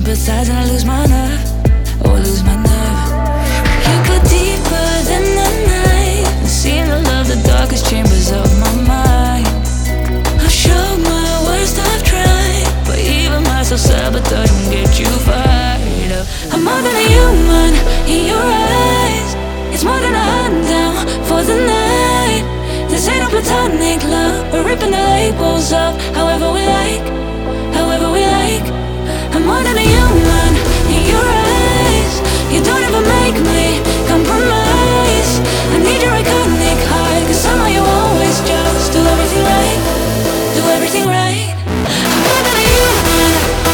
sympathize and I lose my nerve, or lose my nerve. You go deeper than the night and seem to love the darkest chambers of my mind. I've showed my worst, I've tried, but even my self-sabotage won't get you fired up. I'm more than a human in your eyes. It's more than a hunt down for the night. This ain't a platonic love, we're ripping the labels off however we like, however we like. I'm more than a human in your eyes. You don't ever make me compromise. I need your iconic heart, cause somehow you always just do everything right, do everything right. I'm more than a human.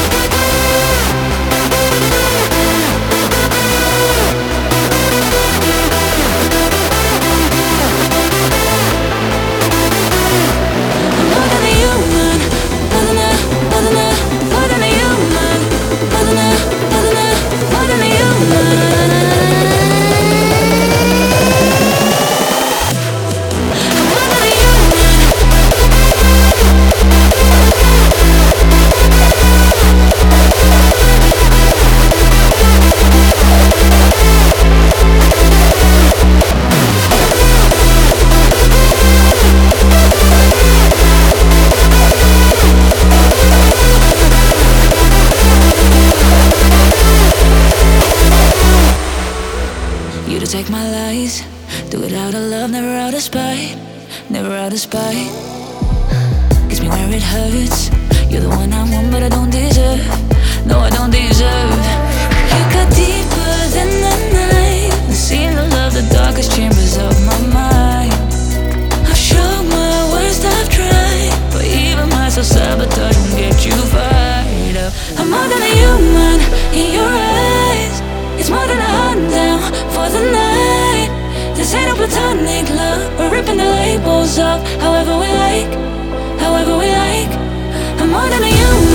Take my lies, do it out of love, never out of spite, never out of spite. Gets me where it hurts. You're the one I want but I don't deserve, no I don't deserve. You got deeper than the night and seem to love the darkest chambers of my mind. I've showed my worst, I've tried, but even my self-sabotage won't get you fired up. I'm more than a human in your eyes. It's more than a hunt down for the night. This ain't a platonic love, we're ripping the labels off however we like, however we like. I'm more than a human.